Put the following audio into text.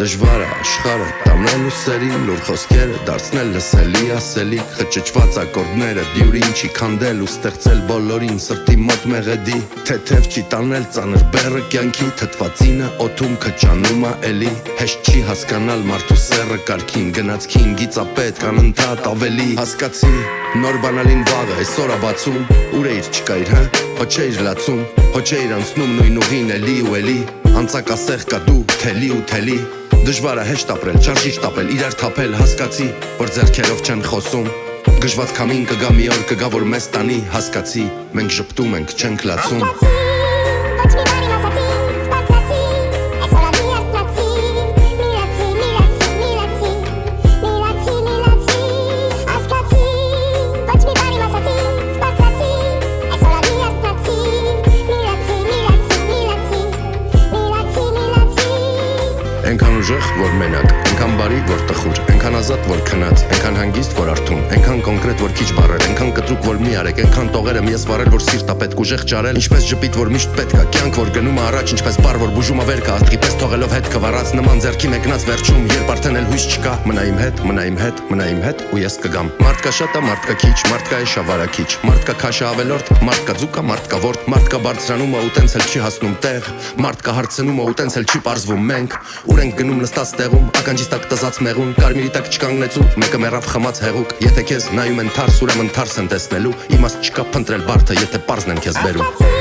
Դժվար է աշխարհը տանել ու սերին, լուր խոսքերը դարձնել լսելի ասելիք, խճճված ակորդները դյուրին չի քանդել ու ստեղծել բոլորին սրտի մոտ մեղեդի, թեթև չի տանել ծանր բեռը կյանքի, թթվածինը օդում քչանում ա էլի, հեշտ չի հասկանալ մարդու սեռը կարգին, գնացքին գիծապետ կանընդհատ ավելի, հասկացի նոր բանալին վաղը այսօր ա բացում, ուր էիր չկայր հա, հո չէիր լացում, հո չէիր անցնում նույն ուղին էլի ու էլի, անցակասեղ կա դու թելի ու թելի, դժվար է հեշտ ապրել, չարժի շտապել, իրար թափել, հասկացի, որ ձեռքերով չեն խոսում, գժված քամին կգա մի օր կգա, որ մեզ տանի, հասկացի, մենք ժպտում ենք, չենք լացում։ Այնքան ուժեղ, որ մենակ, այնքան բարի, որ տխուր, այնքան ազատ, որ քնած, այնքան հանգիստ, որ արթուն, այնքան կոնկրետ, որ քիչ բառեր, այնքան կտրուկ, որ մի արեք, այնքան տողերը մի ես վարել, որ սիրտա պետք ուժեղ ճարել, ինչպես ժպիտ, որ միշտ պետք է, կյանք, որ գնում է առաջ, ինչպես բառ, որ բուժում է վերքը, աստղի պես թողելով հետ կվառած նման ձեռքի մեկնած վերջում, երբ արդեն էլ հույս չկա, մնա իմ հետ, մնա իմ հետ, մնա իմ հետ ու ես կգամ։ Մարդկա շատ է, մարդկա քիչ, մարդկա է շավարակիչ, մարդկա քաշը ավելորդ, մարդկա ձուկա, մարդկա ворդ, մարդկա բարձրանում է ու տենց էլ չի հասնում տեղ, մարդկա հարցնում է ու տենց էլ չի պարզվում մենք, ուր ենք գնում նստած տեղում, ականջից տակ տզած մեղուն, կարմիրի տակ չկանգնեցու, մեկը մեռավ խմած հեղուկ, եթե քեզ նայում են թարս, ուրեմն թարս են տեսնելու, իմաստ չկա փնտրել բարդը, եթե պարզն են քեզ բերում։